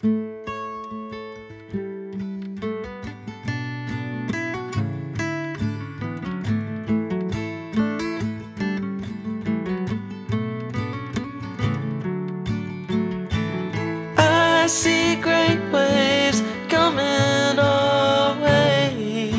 I see great waves coming our way,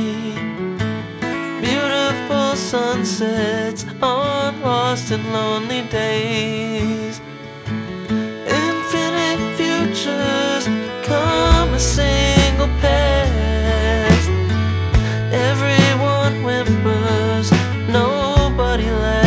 beautiful sunsets on lost and lonely days, infinite futures come a single past. Everyone whimpers, nobody lasts.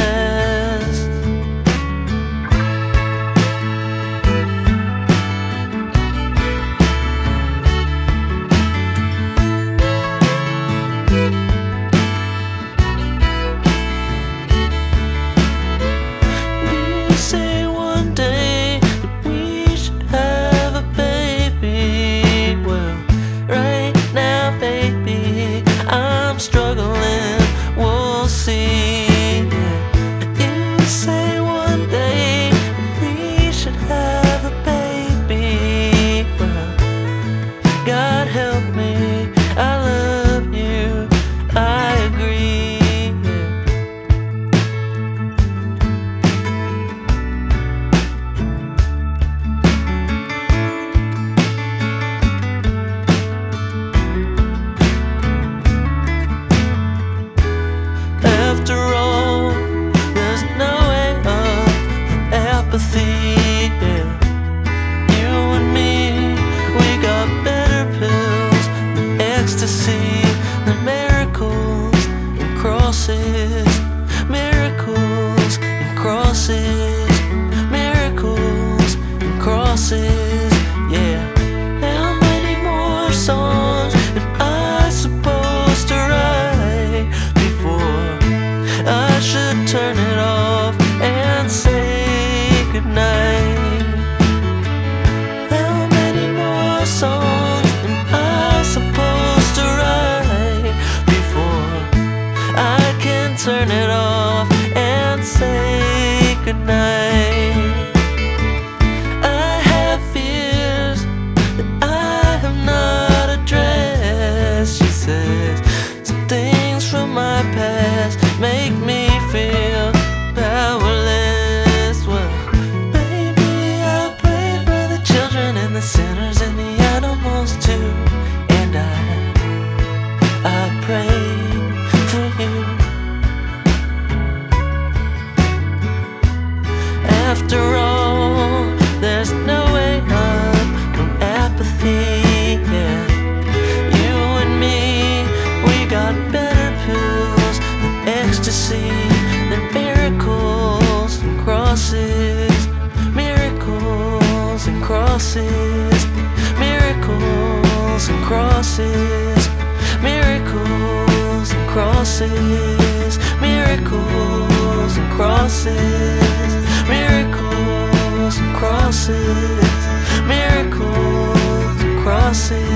You say one day that we should have a baby. Well, right now, baby, I'm struggling, we'll see. You say one day that we should have a baby. Well, God help me, I love you, I agree. After all, there's no way up from apathy. Yeah. You and me, we got better pills than ecstasy, than miracles and crosses, miracles and crosses, miracles and crosses. Yeah. How many more songs am I supposed to write before I should turn it off and say goodnight? How many more songs am I supposed to write before I can turn it off and say goodnight? I have fears that I have not addressed, she says. Some things from my past make me feel powerless. Well, baby, I pray for the children and the sinners and the animals too. And I pray for you. After all, there's no way up from apathy. Yeah. You and me, we got better pills than ecstasy, than miracles and crosses, miracles and crosses, miracles and crosses, miracles and crosses, miracles and crosses, miracles and crosses, miracles and crosses.